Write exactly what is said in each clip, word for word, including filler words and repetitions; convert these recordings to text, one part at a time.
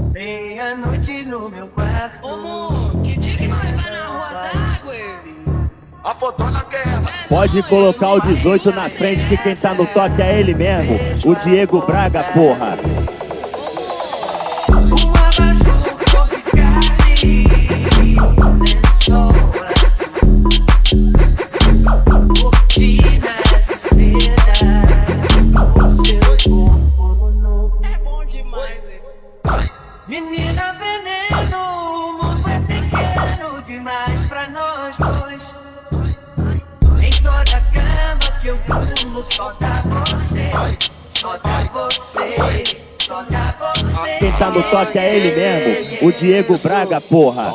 Meia-noite no meu quarto. Ô, amor, que dia que nós vai na rua d'água? A fotona quer. Pode colocar o dezoito na frente que quem tá no toque é ele mesmo, o Diego Braga, porra. Um abajur cor de carne, lençol azul, cortinas de seda, o seu corpo novo. É bom demais, hein? Menina veneno, o mundo é pequeno demais pra nós dois. Em toda cama que eu durmo só dá você, só dá você, só dá você. Quem tá no toque é ele mesmo, o Diego Braga, porra.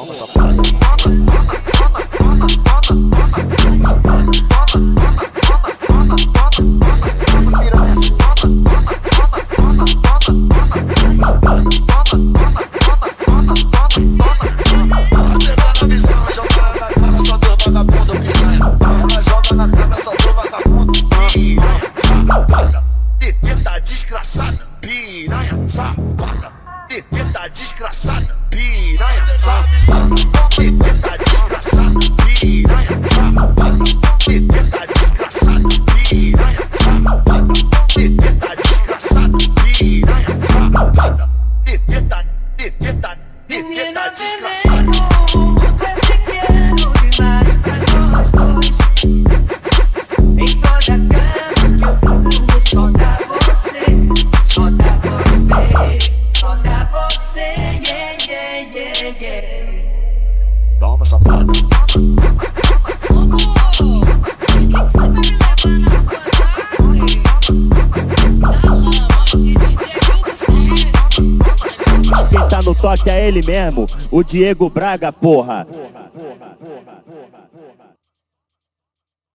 Desgraçada, piranha, safada. Teta desgraçada, piranha, safada. Teta desgraçada, piranha, safada. Teta desgraçada, piranha, safada. Teta desgraçada, piranha, safada. Teta, teta, teta desgraçada. O mundo é pequeno demais pra nós dois. Em toda cama que eu durmo só dá você, só dá você, só dá você, yeah, yeah, yeah, yeah. Toma, safada. Ô, amor, por que que você vai me levar na rua d'água? Na lama, e D J Hugo C S. Quem tá no toque é ele mesmo, o Diego Braga, porra.